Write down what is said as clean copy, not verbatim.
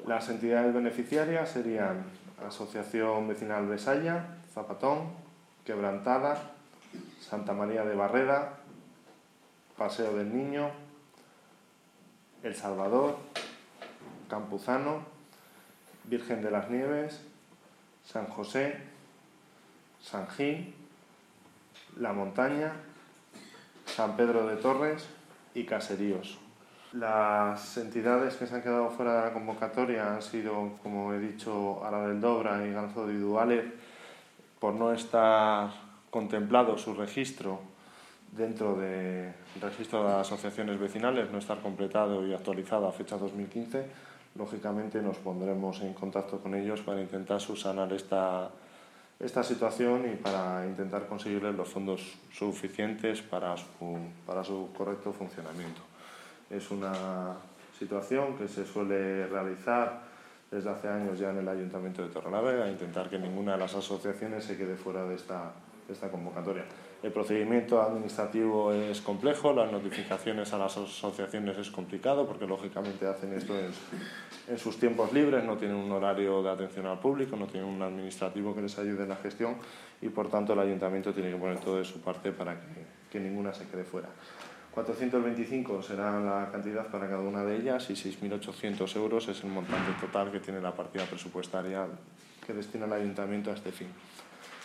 Las entidades beneficiarias serían Asociación Vecinal Besaya, Zapatón, Quebrantada, Santa María de Barreda, Paseo del Niño, El Salvador, Campuzano, Virgen de las Nieves, San José, San Gil, La Montaña, San Pedro de Torres y Caseríos. Las entidades que se han quedado fuera de la convocatoria han sido, como he dicho, Ara del Dobra y Ganzo de Dualet, por no estar contemplado su registro dentro del registro de asociaciones vecinales, no estar completado y actualizado a fecha 2015. Lógicamente nos pondremos en contacto con ellos para intentar subsanar esta situación y para intentar conseguirles los fondos suficientes para su correcto funcionamiento. Es una situación que se suele realizar desde hace años ya en el Ayuntamiento de Torrelavega, intentar que ninguna de las asociaciones se quede fuera de esta convocatoria. El procedimiento administrativo es complejo, las notificaciones a las asociaciones es complicado porque lógicamente hacen esto en sus tiempos libres, no tienen un horario de atención al público, no tienen un administrativo que les ayude en la gestión y por tanto el Ayuntamiento tiene que poner todo de su parte para que ninguna se quede fuera. 425 será la cantidad para cada una de ellas y 6.800 euros es el montante total que tiene la partida presupuestaria que destina el Ayuntamiento a este fin.